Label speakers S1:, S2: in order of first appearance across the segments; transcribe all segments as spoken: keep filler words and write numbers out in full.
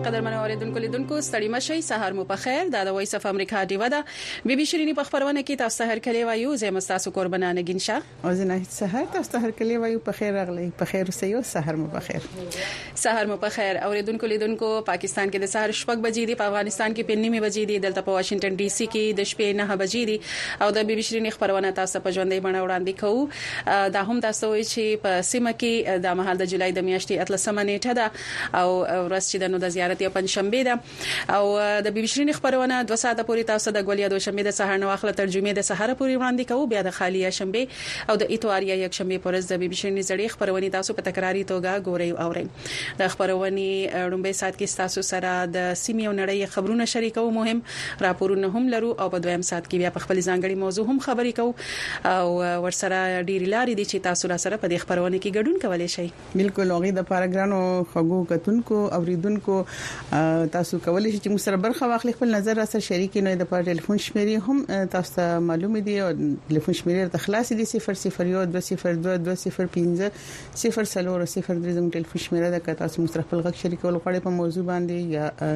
S1: قدرمن اوریدونکو لیدونکو ستړي مشي سحر مو په خیر دا د وایس اف امریکا دیو ده بي بي شيرینی په خبرونه کې تاسو سحر کلی وایو زم تاسو قربانانه گینشا
S2: او زه سحر تاسو سحر کلی وایو په خیر راغلی په خیر اوسئ سحر مو په خیر
S1: سحر مو په خیر اوریدونکو لیدونکو پاکستان کې د سحر شپږ بجې دی په افغانستان کې په نیمه بجې دی دلته په واشنگټن ډي سي کې د شپې نه بجې دی او د بي بي شيرینی خبرونه تاسو په ژوندۍ باندې وړاندې کوو دا هم تاسو وایي چې په سیمه کې د مهال د جولای د میاشتې اتلسمه نیټه ده او ورځ چې د نو د زیارت یا پنځشنبه ده او د بي بي شيرینی خبرونه دوه ساعته پورې تاسو د غولیا دوشنبه د سحر نو اخله ترجمه د سحر پورې وړاندې کوو بیا د خالیه شنبه او د اتوار یا یک شنبه پورې د بي بي شيرینی زړې خبرونه تاسو په تکراری توګه ګورئ او اورئ د خبرونه رومبه سات کې تاسو سره د سیمې او نړۍ خبرونه شریکو مهم راپورونه هم لرو او په دویم سات کې بیا په خپل ځانګړي موضوع هم خبرې کوو او ورسره ډېری لارې دي چې تاسو را سره په دې خبرونه کې ګډون کولای شئ
S2: بالکل اوغه د پاراګرانو خغو کتونکو اوریدونکو تاسو کولای شئ چې موږ سره برخه واخلئ خپل نظر را سره شریک نه د په ټلیفون شمیرې هم تاسو ته معلومه دي او ټلیفون شمیرې ته خلاص دي صفر صفر یو دوه صفر دوه دوه صفر پنځه صفر صفر صفر درې زموږ ټلیفون شمیره ده که تاسو موږ سره خپل غږ شریکول غواړئ په موضوع باندې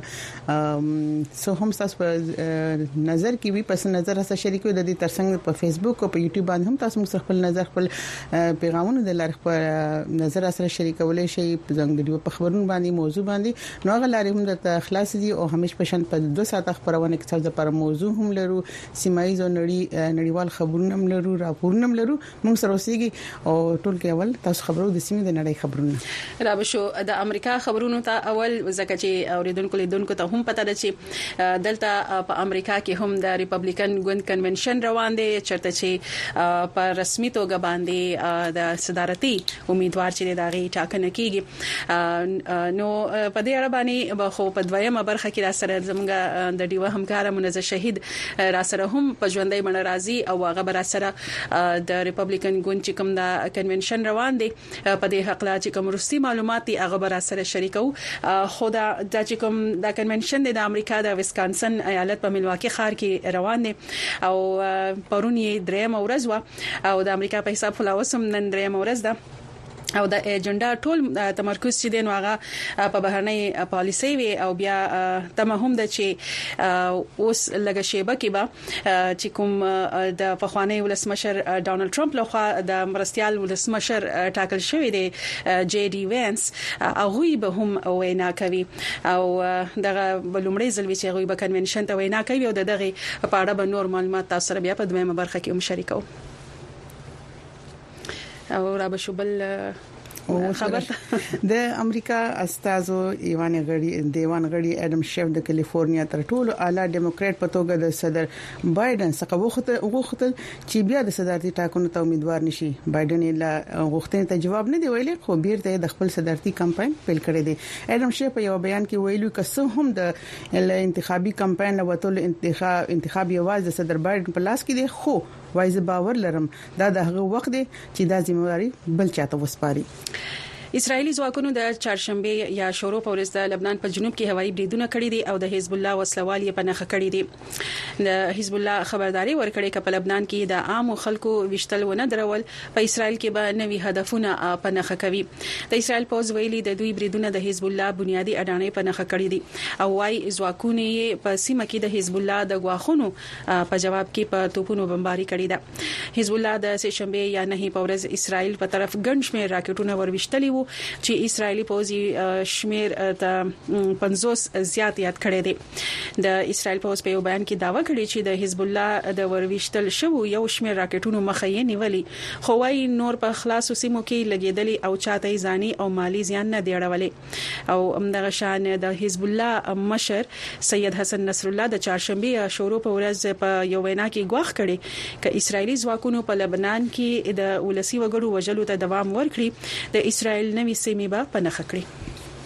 S2: یا سو هم تاسو په نظر کې وي پس نظر را سره شریکو د دې ترڅنګ په فیسبوک او په یوټیوب باندې هم تاسو موږ خپل نظر خپل پیغامونه د لارښ په نظر را سره شریکولای شئ په ځانګړي په خبرونو باندې موضوع باندې نو هغه لارې هم د خلاص دي او همیش پشن په دوه ساعته خبرونه کې تاسو لپاره موضوع هم لرو سیمایي او نړۍ نړیوال خبرونه هم لرو راپورونه هم لرو موږ سره اوسېږي او ټول کې اول تاسو خبرو د سیمې د نړۍ خبرونه
S1: را بشو د امریکا خبرونو ته اول ځکه چې اوریدونکو لیدونکو ته هم پته ده چې دلته په امریکا کې هم د ریپبلیکن ګوند کنونشن روان دي چرته چې په رسمي توګه باندې د صدارتي امیدوار چې د غي ټاکنه کیږي نو په دې اړه باندې خو په دویمه برخه کې را سره زموږ د ډیوه همکار منزه شهید را سره هم په ژوندۍ باندې راضي او هغه بر سره د ریپبلیکن ګوند چې کوم د کنونشن روان دي په دې حق لا چې کوم روسي معلوماتي هغه بر سره شریکو خو دا د چې کوم د کنونشن د امریکا د ویسکانسن ایالت په ملواکی ښار کې روان دي او پرونی دریم ورځ او د امریکا په حساب فلاوسم نن دریم ورځ ده او د ایجنډا ټول تمرکز چې دین واغه په بهرنۍ پالیسي وي او بیا تم هم د چې اوس لګه شیبه کې به چې کوم د فخوانی ولسمشر ډونالد ټرمپ لخوا د مرستيال ولسمشر ټاکل شوی دی جی ډي وینس هغه به هم وینا کوي او دغه بلومړی ځل چې هغه به کنونشن ته وینا کوي او دغه په اړه به نور معلومات تاسو سره بیا په دویمه برخه کې هم شریکو او را بشوبل خبر
S2: د امریکا استازو ایوان غړي دیوان غړي اډم شیف د کیلیفورنیا تر ټولو اعلی ډیموکرات په توګه د صدر بایدن څخه وغوښته وغوښتل چې بیا د صدارتي ټاکنو ته امیدوار نشي بایدن یې غوښتنې ته جواب نه دی ویلي خو بیرته د خپل صدارتي کمپاین پیل کړی دی اډم شیف په یو بیان کې ویلو چې هم د انتخابي کمپاین وټول انتخاب انتخاب یوازې د صدر بایدن په لاس کې دی خو وایي باور لرم دا د هغه وخت دی چې دا ځمواري بل چاته وسپاري
S1: اسرایلی ځواکونو د چهارشنبه یا شورو په ورځ د لبنان په جنوب کې هوایي بریدونه کړي دي او د حزب الله وسلوال یې په نخښه کړي دي د حزب الله خبرداري ورکړي چې په لبنان کې د عام خلکو وشتل ونه درول په اسرایل کې به نوي هدفونه په نخښه کوي د اسرایل پوز ویلي د دوی بریدونه د حزب الله بنیادی اډانې په نخښه کړي دي او وايي ځواکونه یې په سیمه کې د حزب الله د غواخونو په جواب کې په توپونو بمباري کړي ده حزب الله د سهشنبه یا نه په ورځ اسرایل په طرف ګنشمه راکټونه وروشتلي چې اسرایلی پوزي شمیر ته پنځوس زیات یاد کړی دی د اسرایل پوز په یو بیان کې داوا کړی چې د حزب الله د ورويشتل شو یو شمیر راکټونو مخه یې نیولې خو وايي نور په خلاصو سیمو کې لګیدلی او چاته ځاني او مالی زیان نه دی اړولې او همدغه شان د حزب الله مشر سید حسن نصر الله د چهارشنبه شورو په ورځ په یو وینا کې غواخ کړي چې اسرایلی ځواکونو په لبنان کې د ولسی وګړو وژلو ته دوام ورکړي د اسرایل نوي سیمې به پنهخ کړي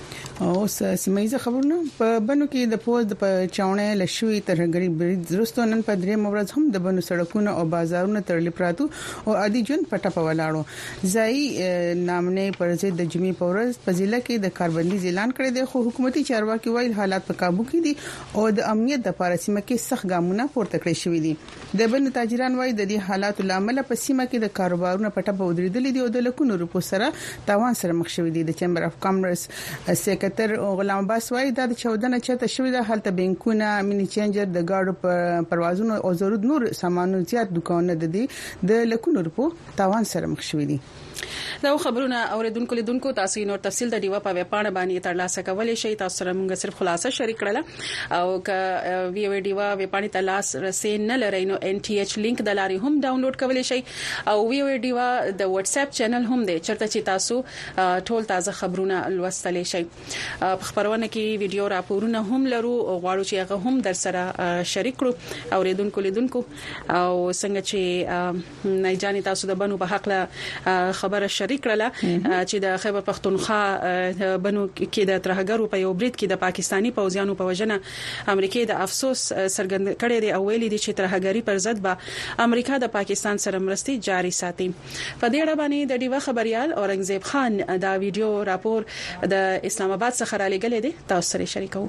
S2: او سیمایي خبرونه په بنو کې د پوز د چاونې لشوي ترګری برید زرستو نن په درې مورز هم د بنو سړکونو او بازارونو تړلې پراتو او عادي جون پټه په ولاړو ځای نامنې پر ضد د جمعې په ورځ په ضلع کې د کاربندي اعلان کړی دی خو حکومتي چارواکي وایي حالات په काबू کې دي او د امنیت د لپاره سیمه کې سخت ګامونه پورته کړی شوې دي د بنو تاجران وایي د دې حالاتو لامل په سیمه کې د کاروبارونو پټه په ودرېدلې دي او د لکونو روپو سره تاوان سره مخ شوې دي د چمبر اف کامرس کتر غلام عباس وايي دا د چودنه چته شوې ده هلته بانکونه مینی چینجر د گاډو پروازونو او ضرورت نور سامانو زیات دکانونه د دې د لکونو روپو تاوان سره مخ شوې دي.
S1: دا خبرونه اوریدونکو لیدونکو تاسو نور تفصیل د دیوا په وپاڼه باندې ترلاسه کولای شئ. تاسو سره موږ صرف خلاصه شریک کړل او ک وی وی دیوا وپاڼه تلاس رسې نه لري نو ان ټي ایچ لینک د لاري هم ډاونلوډ کولای شئ او وی وی دیوا د واتس اپ چینل هم دی چرته چې تاسو ټول تازه خبرونه لوستلی شئ. په خبرونه کې ویډیو راپورونه هم لرو او غواړو چې هغه هم در سره شریک کړو اوریدونکو لیدونکو او څنګه چې نه جاني تاسو د بنو په حق له خبره شریک کړله چې د خیبر پختونخوا بنو کې د ترهګرو په یو برید کې د پاکستانی پوځیانو په وجنه امریکای د افسوس سرګند کړي دی او ویلي دي چې ترهګری پر ضد به امریکا د پاکستان سره مرستي جاري ساتي. په دې اړه باندې د ډیوا خبريال اورنګزیب خان دا ویډیو راپور د اسلام آباد څخه را لګل دي تاسو سره شریکو.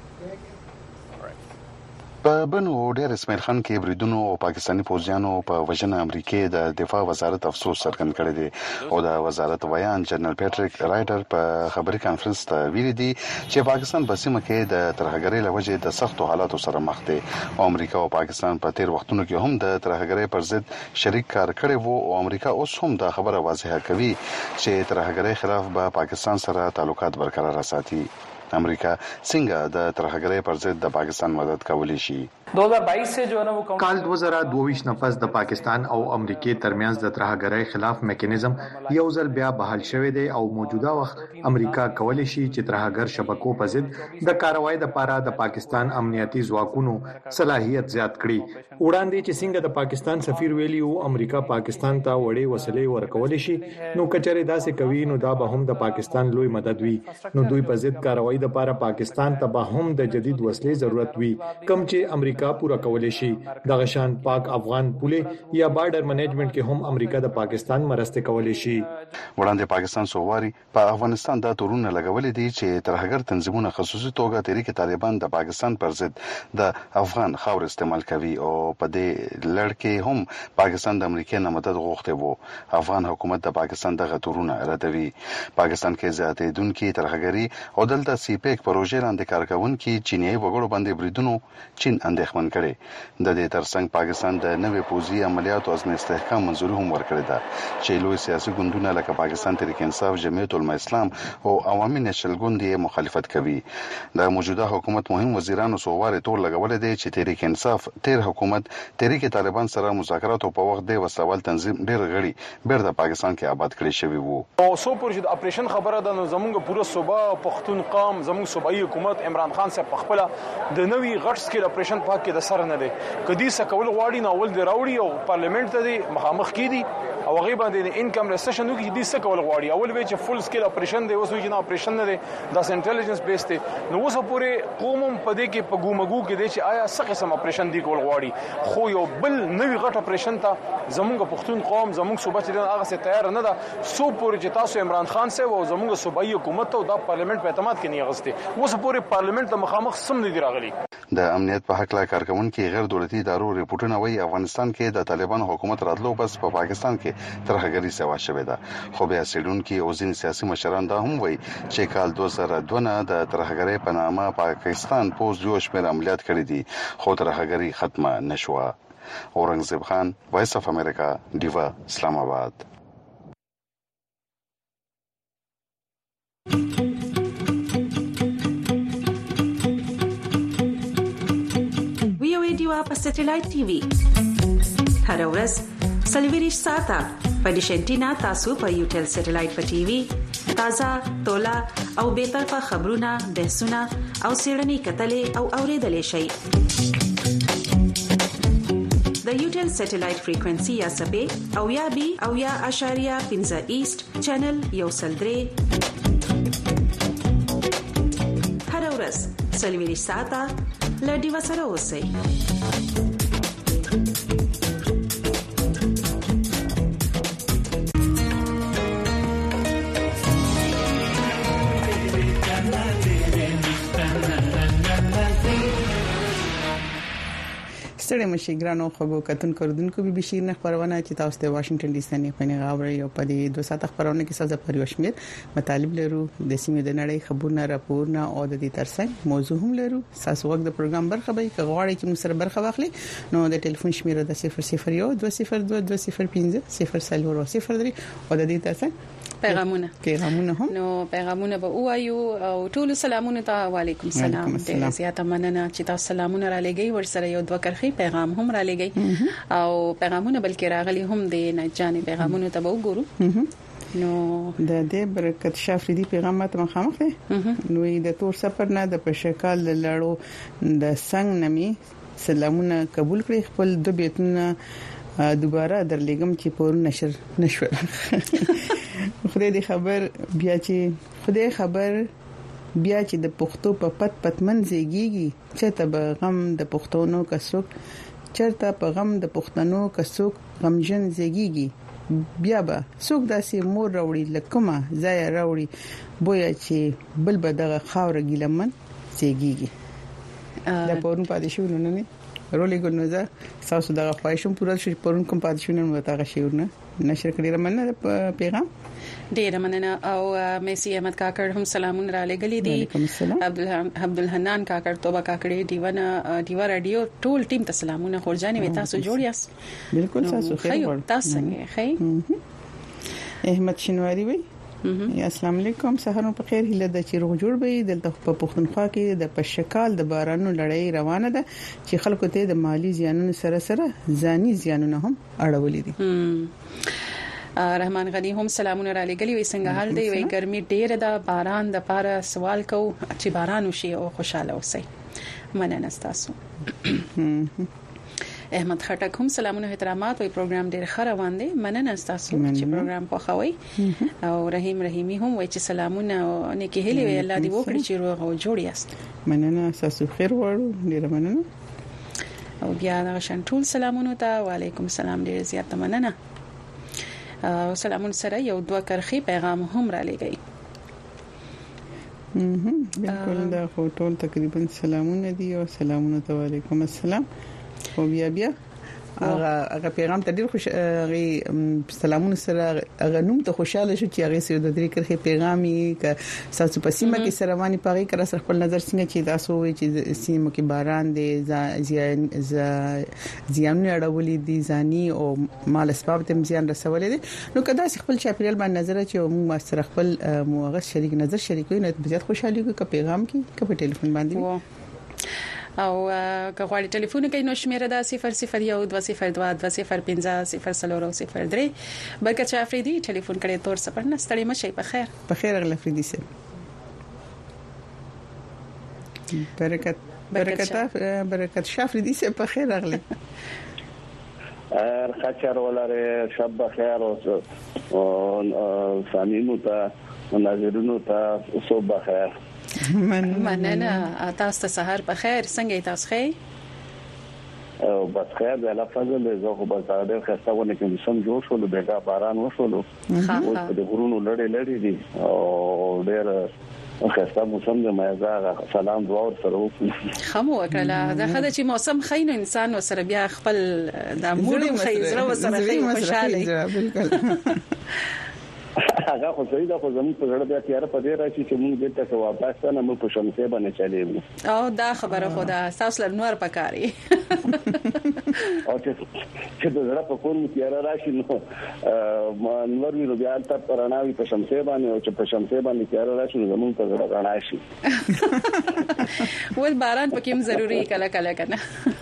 S3: په بنو ډېر اسماعیل خان کې بریدونو او پاکستانی پوځیانو په وژنه امریکای د دفاع وزارت افسوس څرګند کړی دی او د وزارت ویان جنرال پیټریک رایډر په خبري کانفرنس ته ویلي دي چې پاکستان په سیمه کې د ترهګرۍ لوجه د سختو حالاتو سره مخ دی او امریکا او پاکستان په تیر وختونو کې هم د ترهګرۍ پر ضد شریک کار کړی وو او امریکا اوس هم دا خبره واضحه کوي چې ترهګرۍ خلاف به پاکستان سره تعلقات برقرار ساتي. امریکا څنګه د ترهګرۍ پر ضد د پاکستان مدد کولی شي؟
S4: دو हज़ार बाईस से जो है ना वो
S5: کال دو هزار دوه نفس د پاکستان او امریکای ترمنځ د ترهګرۍ خلاف میکانیزم یو ځل بیا بحال شوی دی او موجوده وخت امریکا کولی شي چې ترهګر شبکو په ضد د کاروایی د پاره د پاکستان امنیتي ځواکونو صلاحیت زیات کړي. وړاندې چې څنګه د پاکستان سفیر ویلی او امریکا پاکستان ته وړي وسلې ورکول شي نو کچره داسې کوي نو دا به هم د پاکستان لوی مدد وي نو دوی په ضد کاروایی د پاره پاکستان ته به هم د جدید وسلې ضرورت وي کم چې امریکا پورا کولای شي. د غشان پاک افغان پولې یا بارډر منیجمنت کې هم امریکا د پاکستان مرسته کولای شي.
S3: وړاندې پاکستان سوواري په افغانستان د تورونه لګولې دي چې ترهګر تنظیمونه خصوصي توګه تحریک طالبان د پاکستان پر ضد د افغان خاور استعمال کوي او په دې لړ کې هم پاکستان د امریکا نه مدد غوښته وو. افغان حکومت د پاکستان دغه تورونه ردوي. پاکستان کې زیاتېدونکو ترهګری او دلته سی پیک پروژې لاندې کارکونکو چینی وګړو باندې بریدونو چین اندېښمن کړي. د دې ترڅنګ پاکستان د نوې پوځي عملیاتو از استحکام منځوري هم ورکړه ده چې لوی سیاسي ګوندونه لکه پاکستان تحریک انصاف، جمعیت العلماء اسلام او عوامي نېشنل ګوند یې مخالفت کوي. د موجوده حکومت مهم وزیرانو سوواري تور لګولې دي چې تحریک انصاف تیر حکومت تحریک طالبان سره مذاکراتو په وخت د وسوال تنظیم ډېر غړي بیرته پاکستان کې آباد کړي شوی وو.
S4: او سو پرې د اپریشن خبره ده نو زمونږ پوره صوبه پښتون قام زمونږ صوبایي حکومت عمران خان صاحب په خپل د نوې غټ سکیل اپریشن پاک کې د سر نه دی کدي سکول غواړي نو ول دی راوړي او پارلیمنت ته دی مخامخ کیدی او غیبه د انکم ریسیشن کې دي سکول غواړي اول وی چې فل سکیل اپریشن دی اوس وی نه اپریشن نه دی د انټيليجنس بیس دی نو اوس پورې قوم په دې کې په ګومګو کې دی چې آیا څه قسم اپریشن دی کول غواړي خو یو بل نوې غټ اپریشن ته زمونږ پښتون قوم زمونږ صوبه چې هغه څه تیار نه ده سو پورې چې تاسو عمران خان صاحب او زمونږ صوبایي حکومت ته د پارلیمنت په اعتماد کې نه غوښتي اوس پورې پارلیمنت ته مخامخ سم نه دی راغلي.
S3: د امنیت په حق لا کارکونکو غیر دولتي ادارو ریپورتونه وايي افغانستان کې د طالبان حکومت راتلو بس په پاکستان کې ترهګری سوا شوې ده خو بیا سیډونکو او ځین سیاسي مشران دا هم وایي چې کال دو هزار دوه نه د ترهګری په نامه پاکستان پوز یو شمېر عملیات کړي دي خو ترهګری ختمه نشوه. اورنګزیب خان، وایس اف امریکا، دیوا، اسلام آباد.
S6: دیوا په سټلایټ ټي وي هر ورځ سلویریش ساته په ډیشنټینا تاسو په یوټل سټلایټ په ټي وي تازه تولا او به طرفه خبرونه بحثونه او سیړنی کتلې او اوریدلې شي د یوټل سټلایټ فریکوئنسي یا سبې او یا بي او یا اشاریه پنځه ایست چینل یو سلدري هر ورځ سلویریش ساته لډي وسره اوسئ.
S2: ستړي مشي ګرانو خو کتون کوردونکو بي بي شي نه خبرونه چې تاسو ته واشنگټن ډي سي نه پني غاوري او په دې دوه ساعت خبرونه کې ساده پر یوشمیر مطالب لرو د سیمې د نړۍ خبرونه راپورونه او د دې ترڅنګ موضوع هم لرو تاسو وخت د پروګرام برخه به کې غواړئ چې موږ سره برخه واخلي نو د ټلیفون شمیره د صفر صفر یو دوه صفر دوه دوه صفر پنځه صفر صفر صفر درې او د دې ترڅنګ
S1: پیغامونه
S2: پیغامونه هم
S1: نو پیغامونه به وایو او ټول سلامونه ته وعلیکم السلام ډیر زیاته مننه چې تاسو سلامونه را لګي ورسره یو دوه کرخي پیغام هم را لګي او پیغامونه بلکې راغلي هم د نه جانب پیغامونه ته وګورو نو
S2: د دې برکت شافریدي پیغام ته مخامخ دي نو د تور سفر نه د پښکال لړو د څنګه نمي سلامونه قبول کړی خپل د بیتونه دوباره درلېګم چې پور نشر نشو خدای دې خبر بیا چې خدای خبر بیا چې د پښتو په پت پتمن زیږیږي چې ته به غم د پښتونو کڅوک چرته په غم د پښتنو کڅوک غمجن زیږیږي بیا به څوک داسې مور راوړي لکمه ځای راوړي بویا چې بل به دغه خاور ګلمن زیږیږي دا پورن پاتې شو نو نه رولې ګنوزه تاسو دا خواهشم پوره شي پرون کوم پاتې شو نو تا غشیورنه نشر کړی رمنه پیغام
S1: ډیر مننه او مېسي احمد کاکړ هم سلامونه را لګلې دي عبد عبدالحنان کاکړ توبه کاکړې دیوانه دیوا رادیو ټول ټیم ته سلامونه خورجانې وي تاسو جوړ یاست
S2: بالکل تاسو خیر
S1: تاسو څنګه خیر
S2: احمد شنواری وي السلام علیکم سهارو په خیر هله د چیرغ جوړ به دلته په پښتونخوا کې د پښکال د بارانو لړۍ روانه ده چې خلکو ته د مالی زیانونو سره سره ځاني زیانونه هم اړولې دي
S1: رحمان غنی هم سلامونه را لګلی وي څنګه حال دی وي ګرمي ډیره ده باران د پاره سوال کو چې باران وشي او خوشاله اوسئ مننه تاسو احمد خټک هم سلامونه احترامات وي پروګرام ډیر ښه روان دی مننه تاسو چې پروګرام خوښوي او رحیم رحیمی هم وایي چې سلامونه او نیکی هلي وي الله دې وکړي چې روغ او جوړ یاست
S2: مننه تاسو خیر وړو ډیر مننه
S1: او بیا د شنټول سلامونه ته وعلیکم السلام ډیر زیات مننه او سلامون سره یو دوه کرخي پیغام هم را لګي
S2: بالکل دا ټول تقریبا سلامونه دي او سلامونه ته وعلیکم السلام او بیا بیا هغه هغه پیغام ته ډیر خوش غي سلامونه سره هغه نوم ته خوشاله شو چې هغه سره د درې کرخي پیغامي ک تاسو په سیمه کې سرواني پاغي کر سره خپل نظر څنګه چې تاسو وي چې سیمه کې باران دي زیان زیان اړولې دي ځاني او مال اسباب تم زیان رسولې دي نو کدا خپل چاپیرل باندې نظر چې موږ سره خپل موغه شریک نظر شریکوي نو زیات خوشالي کوي ک پیغام کې ک په ټلیفون باندې
S1: او که غواړئ ټلیفون کې نو شمیره ده صفر صفر یو دوه صفر دوه دوه صفر پنځه صفر صفر صفر درې برکت شافریدي ټلیفون کړي تور سپر نه ستړي مشي په خیر
S2: په خیر اغله فریدي سه برکت برکت برکت شافریدي سه په خیر اغله
S7: ار خچر ولاره شب بخیر او سامعینو ته ناظرینو ته صبح بخیر
S1: مننه تاسو ته سحر په خیر څنګه تاسو خیر
S7: او بس خیر د الله فضل زه خو بس دا خسته ونه کوم سم جوړ شو د بیګا باران وشولو او د غرونو لړې لړې دي او ډېر خسته موسم د مېزه سلام دعا سره وکړو
S1: خمو وکړه دا خدای چې موسم خاين انسان سره بیا خپل د موډ خیزره سره خی خوشاله
S2: بالکل
S7: هغه خو صحیح ده خو زموږ په زړه بیا تیار په دې راشي چې موږ دلته کې واپس نه موږ په شمسه باندې چلېږو
S1: او دا خبره خو دا تاسو لر نور پکاري
S7: او چې چې د زړه په کور تیار راشي نو نور وی بیا تاسو پراناوي په شمسه باندې او چې په شمسه باندې تیار راشي نو زموږ په زړه راشي
S1: ول باران پکې هم ضروری کله کله کنه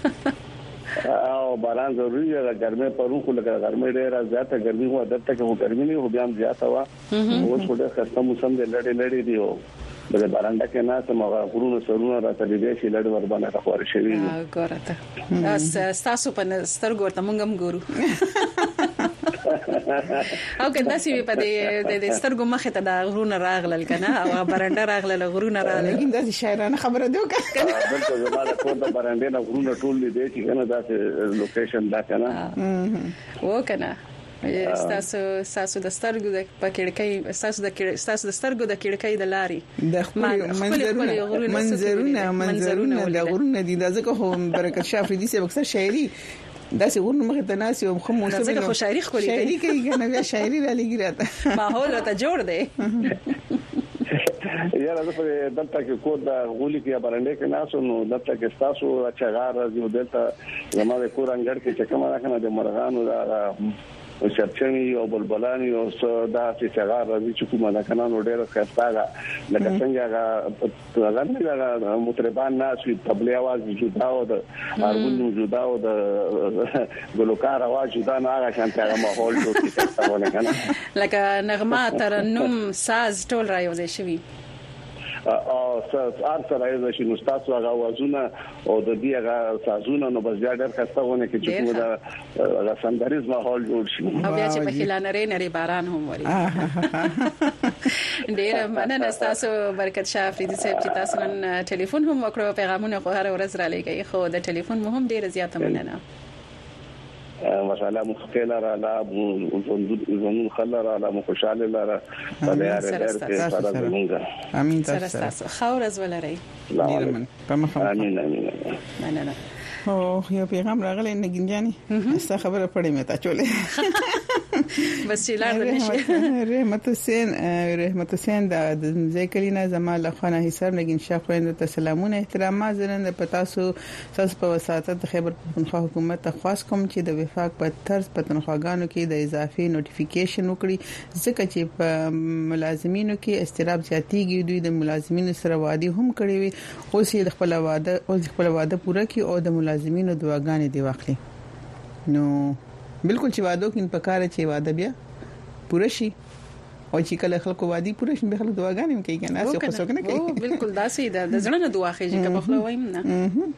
S7: او باران ضروری ده ګرمه پرون خو لګا ګرمه ډیره زیاته ګرمي هو درته کې ګرمي نه هو بیا هم زیاته وا او څه ډېر خسته موسم دی لړې لړې دی او د بارانډه کې نه سم غوړونو سرونه راته دي چې لړ ور باندې خبر شوی
S1: دی ګورته اس تاسو په سترګو ورته مونږ هم ګورو او کله چې په دې د سترګو مخه ته د غرونه راغلل کنه او بارانډه راغلل غرونه راغلل
S2: لیکن دا شاعرانه خبره دی
S7: کنه بالکل زموږ ټول د بارانډه نه غرونه ټول دي چې کنه دا لوکیشن دا کنه
S1: و کنه تاسو تاسو د سترګو د پکړکۍ تاسو د تاسو د سترګو د کړکۍ د لارې
S2: د خپل منظرونه منظرونه د غرونه دي د ځکه هم برکت شاه افریدي سه اکثر شاعري دا څنګه ورنه مخه تناسي او خو موسیقي
S1: ځکه خو شاعري خولي
S2: شاعري کوي کنه بیا شاعري را لګیراته
S1: ماحول ته جوړ دی
S7: یا راځه دلته کې کو دا غولي کې برانډې کې ناسو نو دلته کې تاسو چغار راځي دلته زموږ کور انګړ کې چې کومه راکنه د مرغانو دا او چرچنی او بلبلانی او دا چې چغار راځي چې کومه دا کنه نو ډېر ښه لکه څنګه هغه هغه مطربان ناس وي طبلي आवाज جدا او د هارمونیم جدا او د ګلوکار आवाज جدا نه هغه شانته هغه ماحول جوړ کیږي څنګه کنه
S1: لکه نغمه ترنم ساز ټول رايوځي شوی
S7: او سار سره یې چې نو تاسو هغه وازونه او د دې هغه سازونه نو بس ډېر خستهونه کې چې موږ د سندریز ماحول جوړ شي
S1: او بیا چې په خلانه نری باران هم وری ډېر مننه تاسو برکت شاه افریدي صاحب چې تاسو نن ټلیفون هم وکړو پیغامونه خو هر ورځ را لګي خو د ټلیفون مهم ډېر زیاته مننه
S7: ماشاءالله مخکله را لا زمون خلل را لا خوشاله لاره بلاره درکه سره زمونږه
S2: امين
S1: تاسو خاور از ولري
S2: امين امين
S7: امين
S2: او یو پیغام راغلی نګین جاني استا خبره پړې مې تا چولې
S1: بس چې لار نشي
S2: رحمت حسین رحمت حسین د ذکرینا زمال خانه حساب نګین شاه خويند ته سلامونه احترام زرند پتاسو تاسو په وساتت خیبر پختونخوا حکومت ته خاص کوم چې د وفاق په طرز پختونخواګانو کې د اضافي نوټیفیکیشن وکړي ځکه چې په ملازمینو کې استراب زیاتیږي دوی د ملازمینو سره وادي هم کړی وي اوس یې خپل واده او خپل واده پوره کړي او د لازمینو دواګانې دی واخلي نو بالکل چې وادو کې په کار چې واده بیا پوره شي او چې کله خلکو وادي پوره شي به خلک دواګانې کوي کنه اسه خو څوک نه کوي
S1: بالکل داسې ده د ځړنه دوا خېږي کله خو وایم نه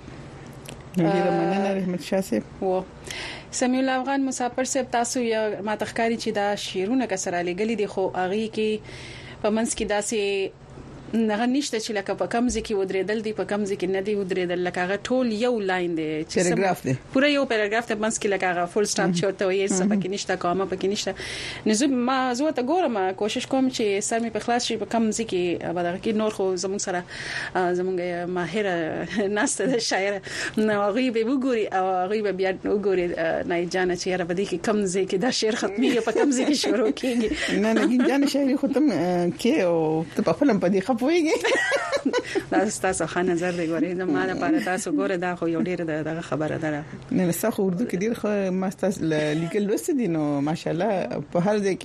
S2: ډیره مننه رحمت شاه صاحب
S1: و سمیع الله افغان مسافر صاحب تاسو یا ما تخکاری چې دا شیرونه کسره لګلې دي خو اغي کې په منځ کې داسې نه نشته چې لکه په کمزې کې ودرېدل دي په کمزې کې نه دی ودرېدل لکه هغه ټول یو لاین دی
S2: چې پیراګراف دی
S1: پوره یو پیراګراف ته منځ کې لکه هغه فول سټاپ چورته وي څه پکې نشته کومه پکې نشته نو زه ما زه ته ګورم کوشش کوم چې سر مې په خلاص شي په کمزې کې بدغه کې نور خو زموږ سره زموږ ماهر ناسته د شاعر نو هغه به وګوري او هغه به بیا وګوري نه جانه چې را بده کې کمزې کې دا شعر ختمي په کمزې کې شروع کیږي
S2: نه نه جانه شاعر ختم کې او ته په فلم په دې خپويږي
S1: دا تاسو خان نظر دی ګورئ دا ما لپاره تاسو ګوره دا خو یو ډیر د خبره ده
S2: نه نه څه اردو کې ډیر خو ماستاس لیکل وسه دي نو ماشاءالله په هر ځای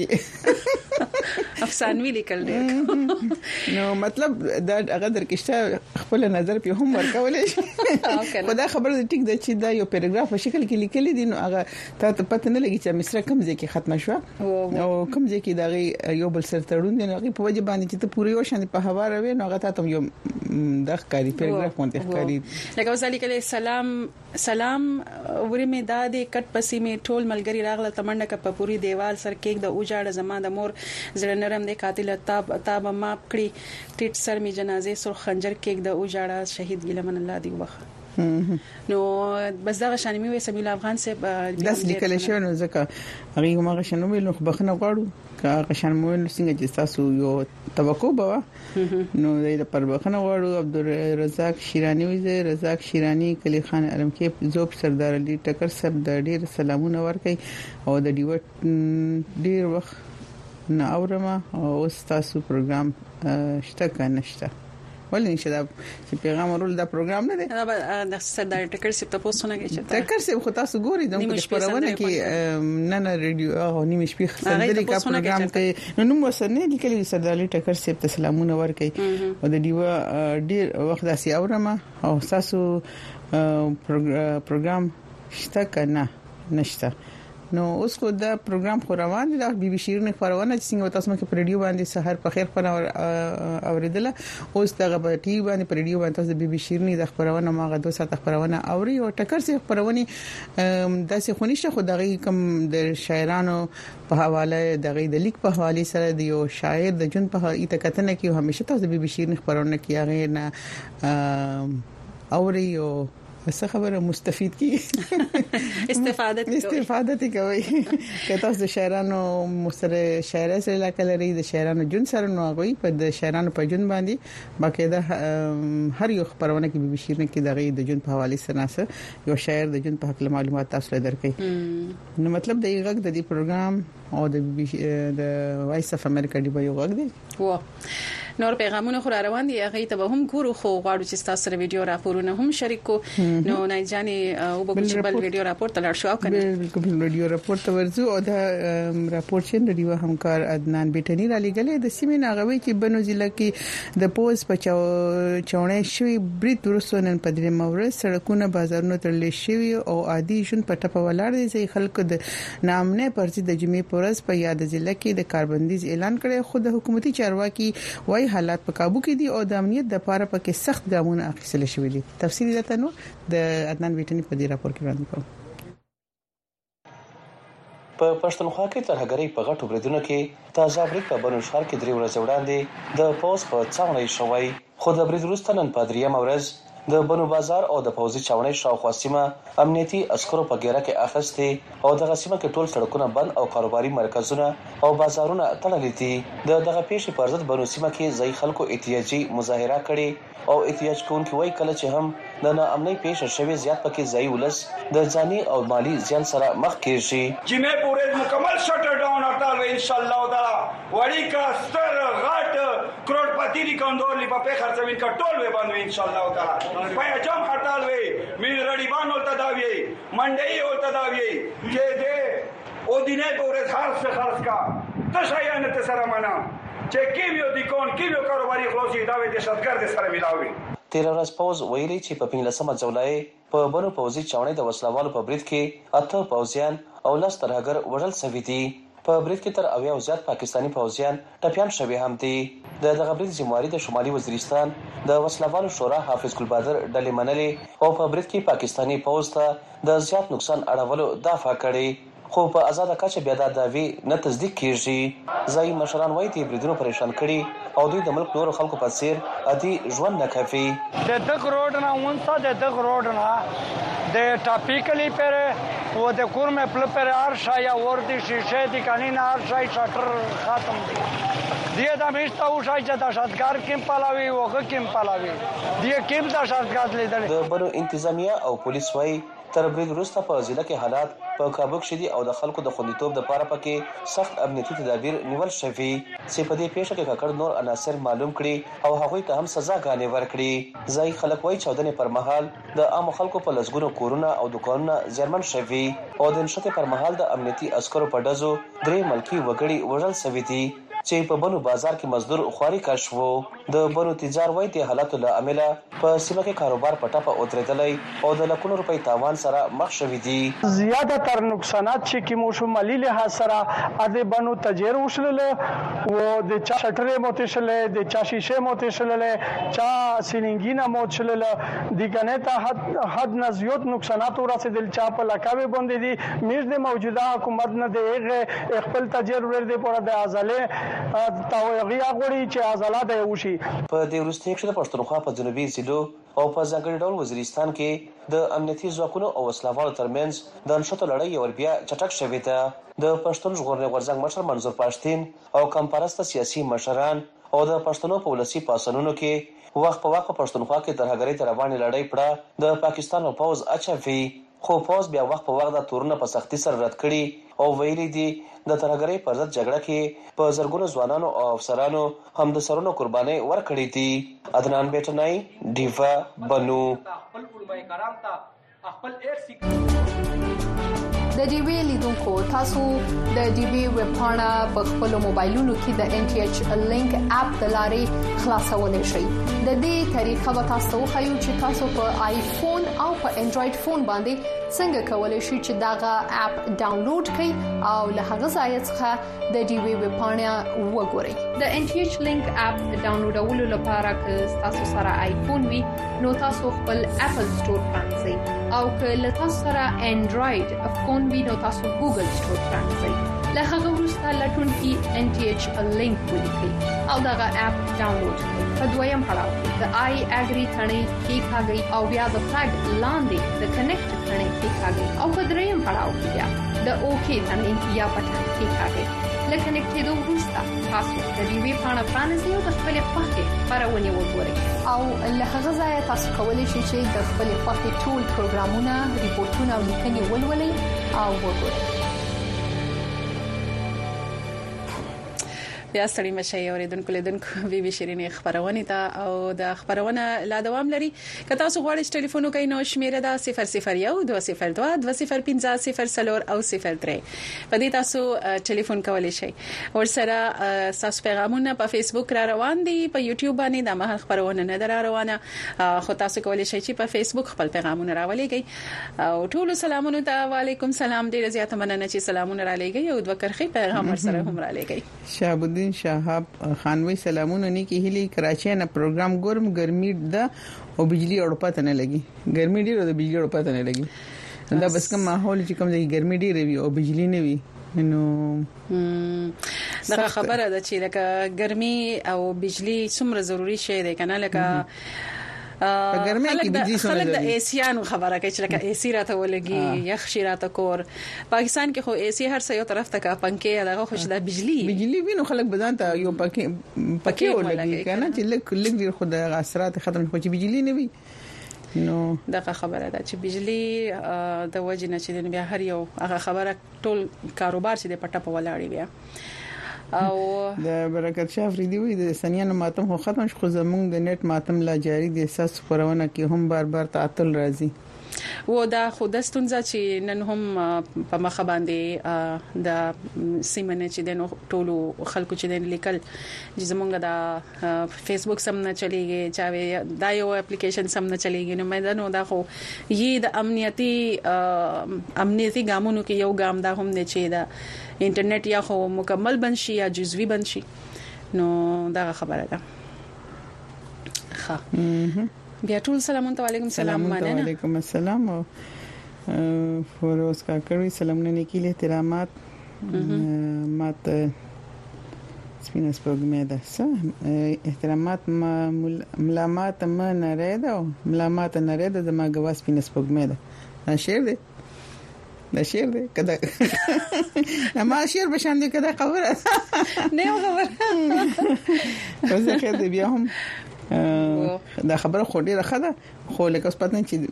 S2: کې
S1: افسانوي لیکل دي
S2: نو مطلب دا هغه درکشته خپل نظر په هم ورکولې شي خو دا خبره ټیک ده چې دا یو پیراګراف په شکل کې لیکل دي نو هغه ته پته نه لګي چې مصر کم ځای کې ختم شو او کم ځای کې دا یو بل سره تړون دي نو هغه په وجه باندې چې ته پوره یو شان په هوا روي نو هغه ته یو د ښکاری پیراګراف مونږ ښکاری
S1: لکه وسالي کله سلام سلام ورې می دادې کټ پسې می ټول ملګری راغله تمنډه ک په پوری دیوال سر کېک د اوجاړه زما د مور زړه نرم دی قاتل تاب تاب ما کړی ټیټ سر می جنازه سر خنجر کېک د اوجاړه شهید ګلمن الله دی وخه نو بس دا شان می وې سمیع افغان صاحب
S2: داس لیکل شو نو ځکه هغه ما غشنو ویل نو بخنه غواړو کا غشن مو څنګه چې تاسو یو توقع بوا نو د پربخنه غواړو عبدالرزاق شیرانی وې رزاق شیرانی کلی خان علم کې زوب سردار علي ټکر صاحب د ډیر سلامونه ورکړي او د ډیوټ ډیر وخت نه اورما او تاسو پروګرام شته کنه نشته ولې نشه دا چې پیغام ورول دا پروګرام نه دی
S1: دا د سردار ټکر سپ تاسو نه کېږي
S2: ټکر سپ خو تاسو ګوري د خبرونه کې نه نه ریډیو او نیمه شپې سندري کا پروګرام کې نو نو وسنه لیکلي سردار ټکر سپ ته سلامونه ورکړي او د دیو ډیر وخت داسي اورما او تاسو پروګرام شته کنه نشته نو اوس خو دا پروګرام خو روان دي د بي بي شيرين خبرونه چې څنګه تاسو مکه پر ریډیو باندې سحر په خیر خبر اوریدله اوس دغه په ټي وي باندې پر ریډیو باندې تاسو بي بي شيرين د خبرونه ماغه دوه ساعت خبرونه اوري او ټکر سي خبرونه داسې خونیشه خو دغه کم د شاعرانو په حواله دغه د لیک په حواله سره د یو شاعر د جون په ایته کتنه کې همیشه تاسو بي بي شيرين خبرونه کې هغه نه اوري او څه خبره مستفید کی
S1: استفاده
S2: استفاده کوي که تاسو د شاعرانو مستر شاعر سره علاقه لري د شاعرانو جون سره نو غوي په د شاعرانو په جون باندې باقاعده هر یو خبرونه کې به شیر نه کې دغه د جون په حواله سره یو شاعر د جون په حق معلومات تاسو درکې نو مطلب د یغ د دې پروګرام او د د وایس اف امریکا دی به یو غږ دی
S1: و نور پیغامونه خو روان دي هغه ته به هم ګورو خو غواړو چې تاسو سره ویډیو راپورونه هم شریک کو نو نه ځاني او به بل ویډیو راپور ته لاړ شو او کنه
S2: بالکل ویډیو راپور ته ورځو او دا راپور چې د دیو همکار عدنان بیٹنی را لګلې د سیمې ناغوي چې بنو ضلع کې د پوز په چاونې شوی بریټ ورسونن په درې مورز سړکونه بازارونو تړل شوی او عادي جون په ټپه ولاړ دي چې خلکو د نامنه پرځي د جمعې پورز په یاد ضلع کې د کاربندیز اعلان کړي خو د حکومتي چارواکي وای حالات په काबू کې دي او د امنیت د لپاره پکې سخت ګامونه اخیستل شوي دي تفصیلی راته نو د عدنان بیٹنی په دې راپور کې وړاندې کوم
S8: په پښتونخوا کې ترهګری په غټو بریدونو کې تازه بریټ په بنو شهر کې درې ورځې وړاندې د پوز په څاونې شوی خو د برید وروسته نن په دریم ورځ د بنو بازار او د پوزي چاونې شاوخوا سیمه امنیتي عسکرو په ګیره کې اخستې او دغه سیمه کې ټول سړکونه بند او کاروباري مرکزونه او بازارونه تړلي دي د دغه پیښې پر ضد بنو سیمه کې ځای خلکو احتجاجي مظاهره کړې او احتجاج کوونکي وایي کله چې هم د ناامنۍ پیښه شوې زیات پکې ځای ولس د ځاني او مالی زیان سره مخ کیږي
S9: جمعې پورې مکمل شټر ډاون هړتال وي ان شاء الله تعالی وړي کا ستر غټ کروڑپتی دی کندور لپاره په خرڅوي کا ټول وي باندې ان شاء الله تعالی په جام هړتال وي مې رډي باندې تداوی منډي او تداوی چې دې او دینه پورې خاص سے خاص کا تشایانه ته سره معنا چې کیمیو دی کون کیمیو کاروباري خلاصي دا وي د شتګر د سره ملاوي
S8: تیر ورځ پوز ویلي چې په پنځلسمه جولای په بنو پوزي چاونې د وسلوالو په برید کې اته پوزیان او لس ترهګر وژل شوي دي په برید کې تر اویا زیات پاکستانی پوزیان ټپيان شوي هم دي د دغه برید ذمہواری د شمالي وزیرستان د وسلوالو شورا حافظ ګلبادر ډلې منلې او په برید کې پاکستانی پوز ته د زیات نقصان اړولو دافع کړي خو په آزاد کچه بیا د داوی نه تصدیق کیږي ځای مشران وایي چې بریدونو پریشان کړي او دوی د ملک نور خلکو په څیر عادي ژوند نه کوي
S10: د دغ روډ نه ونسا د دغ روډ نه د ټاپیکلی پر و د کورم پل پر ار شایا ور دي شیشه دي کانی نه ار شای شټر ختم دي دی دا مشتا او شای چې د شادګار کیم پالاوي وګه کیم پالاوي دی کیم د شادګار لیدل
S8: د بنو انتظامیه او پولیس وایي تر برید وروسته په ضلع کې حالات په کابو کې دي او د خلکو د خوندیتوب د لپاره پکې سخت امنیتي تدابیر نیول شوي چې په دې پیښه کې ککړ نور عناصر معلوم کړي او هغوی ته هم سزاګانې ورکړي ځای خلک وایي چودنې پر مهال د عام خلکو په لسګونو کورونه او دکانونه زیانمن شوي او د نشته پر مهال د امنیتي عسکرو په ډزو درې ملکی وګړي وژل شوي دي چې په بنو بازار کې مزدور خواري کشفو د بنو تجار وای د حالاتو له امله په سیمه کې کاروبار پټه په اوترېدلې او د لکونو روپۍ تاوان سره مخ شوي دي
S10: زیاده تر نقصانات چې کی مو شمالي له سره اده بنو تجر وشلل او د چا شټرې موتشلې د چا شیشه موتشلې چا سینګینا موتشلل دیګنه ته حد حد نه زیات نقصانات ورسېدل چا په لکاوي باندې دي میز د موجوده حکومت نه د خپل تجر ور دي پر د ازاله تاویغي غوړي چې ازاله دی وشي
S8: په دې وروستي کې د پښتونخوا په جنوبي ضلعو او په ځانګړي ډول وزیرستان کې د امنیتي ځواکونو او وسلوالو ترمنځ د نښتو لړۍ یو بیا چټک شوې ده د پښتون ژغورنې غورځنګ مشر منظور پښتين او کمپارسته سیاسي مشران او د پښتنو په ولسی پاسنونو کې وخت په وخت په پښتونخوا کې ترهګری تر روانې لړۍ پړه د پاکستان او پوز اچوي خو پوز بیا وخت په وخت د تورونه په سختي سره رد کړي او ویلي دي د ترهګری پر ضد جګړه کې په زرګونو ځوانانو او افسرانو هم د سرونو قرباني ورکړي دي عدنان بیٹنای دیوا بنو
S11: د ډي وی لیدونکو تاسو د ډي وی ویب پاڼه په خپل موبایلونو کې د ان ټي ایچ لینک اپ د لارې خلاصولای شئ د دې طریقه به تاسو خو چې تاسو په آیفون او په انډراید فون باندې څنګه کولای شئ چې داغه اپ ډاونلوډ کړئ او له هغه ځای څخه د ډي وی ویب پاڼه وګورئ د ان ټي ایچ لینک اپ ډاونلوډولو لپاره که تاسو سره آیفون وي نو تاسو خپل اپل سٹور پرانځئ او که تاسو سره انډراید فون وي نو تاسو ګوګل سټور پرانځئ. له هغه وروسته لټون کې ان ټي ایچ لینک ولیکئ او دا اپ ډاونلوډ کړئ. په دویم پړاو کې د آی اګری ثنې کې ښاګي او بیا د فلګ لاندې د کنیکټ ثنې کې ښاګي او په دریم پړاو کې بیا د اوکی ثنې یا پټن کې ښاګي. لکه نکټېدو وروسته تاسو د دې وی پاڼه پرانځئ او د خپل خوښې خبرونه وګورئ او له هغه ځایه تاسو کولی شئ چې د خپل خوښې ټول پروګرامونه، ریپورتونه او لیکنې ولولئ او وګورئ.
S1: بیا ستړي مشه اوریدونکو لیدونکو وی وی شيرینې خبرونه تا او د خبرونه لا دوام لري. که تاسو غواړئ ټلیفون وکړئ نو شمیره دا صفر صفر یو دوه صفر دوه دوه صفر پنځه صفر صفر او صفر درې په دې تاسو ټلیفون کولی شئ. ورسره تاسو پیغامونه په فیسبوک را روان دي، په یوټیوب باندې د مهال خبرونه نه در روانه، خو تاسو کولی شئ چې په فیسبوک خپل پیغامونه راولېږئ. او ټول سلامونه ته وعلیکم سلام، ډیر زیاته مننه چې سلامونه را لېږئ او دوه کرخي پیغام ورسره هم را لېږئ.
S2: شهاب شهاب خانوي سلامونه نیکی هلي کراچي نه پروګرام ګرم ګرمي ده او بجلی اړ پته نه لګي، ګرمي ډیره ده بجلی اړ پته نه لګي. دا بس کوم ماحول چې کوم دی ګرمي ډیره وي او بجلی نه وي نو
S1: دا خبره ده چې لکه ګرمي او بجلی څومره ضروری شی دی کنه. لکه
S2: په ګرمۍ کې بجلی سونه
S1: خلک د ایسیانو خبره کوي چې لکه ایسی راته ولګي یخ شي راته کور. پاکستان کې خو ایسی هر څه یو طرف ته کا پنکې دغه خوش ده بجلی
S2: بجلی وینو خلک بدان ته یو پکې پکې ولګي کنه چې لک لک ډیر خو د اثرات ختم خو چې بجلی نه وي نو
S1: دغه خبره ده چې بجلی د وجې نه چې بیا هر یو هغه خبره ټول کاروبار چې د پټه په ولاړی بیا. او
S2: د برکت شاه فریدي وي د سنیانو ماتم خو ختم شو، زمونږ د نت ماتم لا جاری دي. اساس خبرونه کې هم بار بار تعطل راځي
S1: و دا خود ستونزه چې نن هم په مخ باندې د سیمنه چې د ټولو خلکو چې د لیکل چې زمونږ د فیسبوک سم نه چلیږي، چاوي دا یو اپلیکیشن سم نه چلیږي. نو مې دا نو دا خو یی د امنیتي امنیتي ګامونو کې یو ګام دا هم نه چې دا انټرنیټ یا خو مکمل بنشي یا جزوی بنشي. نو دا خبره ده. ښه بیا ټول سلامونه علیکم سلام مننه.
S2: وعلیکم السلام او فوروز کا کوي سلامونه نیکیله احترامات مات سپینس پروګرام ده څه احترامات ملامات ما نه ده ملامات نه ده د ما غواس سپینس پروګرام ده دا شعر ده دا شعر ده کدا ما شعر بشان دي کدا خبره
S1: نه خبره
S2: وزه خیر دی بیا هم دا خبره خو ډیره ښه ده خو لکه اوس پاتې چې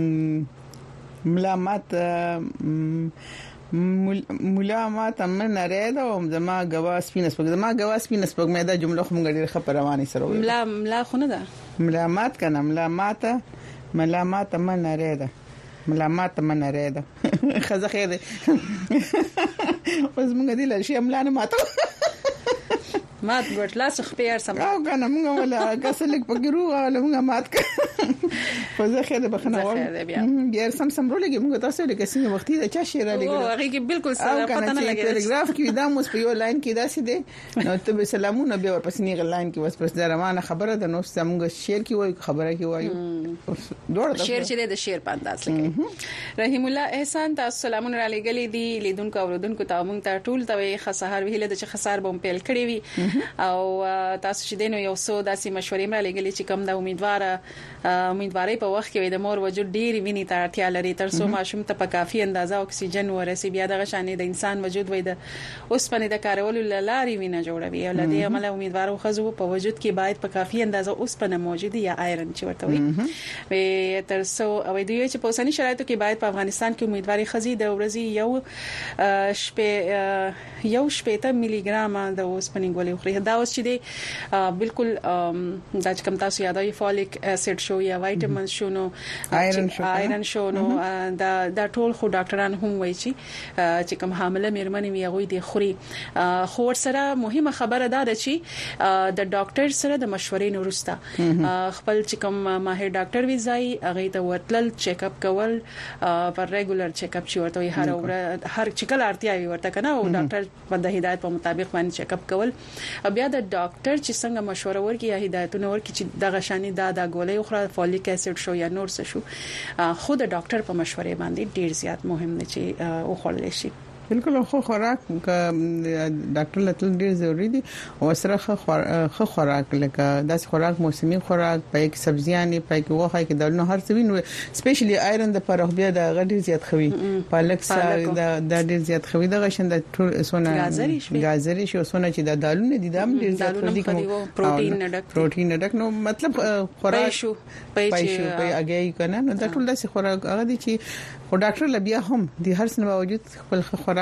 S2: ملامت ملامت من نرید او زما غواس پینس پګ زما غواس پینس پګ مې دا جمله خو موږ ډیره ښه پروانه سره وایو.
S1: ملا ملا خو نه ده
S2: ملامت کنه ملامت ملامت من نرید ملامت من نرید خزه خیر دی اوس موږ دې لشي ملانه ماته
S1: مات ګټ لاس خپيار سم
S2: او کنه موږ ولا کسلک پګرو ولا موږ مات په ځخه د بخنه ور بیا سم سم رولګي موږ تاسو لکه سینه وختي د چا شعر لګي
S1: او هغه کې بالکل سره پته نه لګي
S2: ټلګراف کې دا موږ په یو لاین کې داسې دی نو ته به سلامونه به ورپسې نه لاین کې وس پس روانه خبره ده نو څنګه شعر کې وای خبره کې وای دوړ
S1: شعر چې د شعر په انداز لګي. رحیم الله احسان تاسو سلامونه را لګلې دي لیدونکو اوردونکو ته موږ ته ټول ته خسهار ویله د خسار بم پیل کړی وي او تاسو چې دینو یو څو داسې مشورې مې لګلې چې کم د امیدواره امیدواري په وخت کې د مور وجود ډېری ویني ته اړتیا لري تر څو ماشوم ته په کافي اندازه اکسیجن ورسي. بیا دغه شانې د انسان وجود وای د اوسپنې د کارولو لارې وینه جوړوي او لدې عمل امیدوارو خزو په وجود کې باید په کافي اندازه اوسپنه موجوده یا آیرن چې ورته وي تر څو او دوی چې په اوسنی شرایطو کې باید په افغانستان کې امیدواري خزي د ورځې یو شپه یو شپه ملي ګرام د اوسپنې ګولې خوري. دا اوس چې دی بالکل د کم تاسو یادوي فولیک اسید شو یا وایټامین شو نو
S2: آیرن شو
S1: آیرن شو نو دا د ټول خو ډاکټران هم وایي چې چې کوم حامله مېرمنې وي هغه دي خوري. خو سره مهمه خبره ده چې د ډاکټر سره د مشورې وروسته خپل چې کوم ماهر ډاکټر وي ځای هغه ته ورتل چیک اپ کول پر ریګولر چیک اپ چې ورته هر هر چکل اړتیا وي ورته کنه او ډاکټر په د هدایت په مطابق باندې چیک اپ کول. بیا د ډاکټر چې څنګه مشوره ورکړي یا هدایتونه ورکړي چې دغه شانې دا د ګولې خو فولیک اسید شو یا نور څه شو خود ډاکټر په مشورې باندې ډیر زیات مهم دی چې او خورل شي.
S2: بالکل خو خوراک ډاکټر لته ډیر ضروری دي او سره خو خوراک لکه داس خوراک موسمي خوراک پای کې سبزيان پای کې وخه کې دلنو هر څه وینو سپیشلی آیرن د پر بیا د غډیر زیات خوي پالک سره د ډیر زیات خوي د غشن د ټول سونه غازري شو سونه چې د دالونه دي د ډیر زیات خوي کوم
S1: پروتین نډک
S2: پروتین نډک نو مطلب خوراک
S1: شو
S2: پای شو پای اگې کنه نو د ټول داسې خوراک هغه دي چې خو ډاکټر لبیا هم د هر څه باوجود خپل خوراک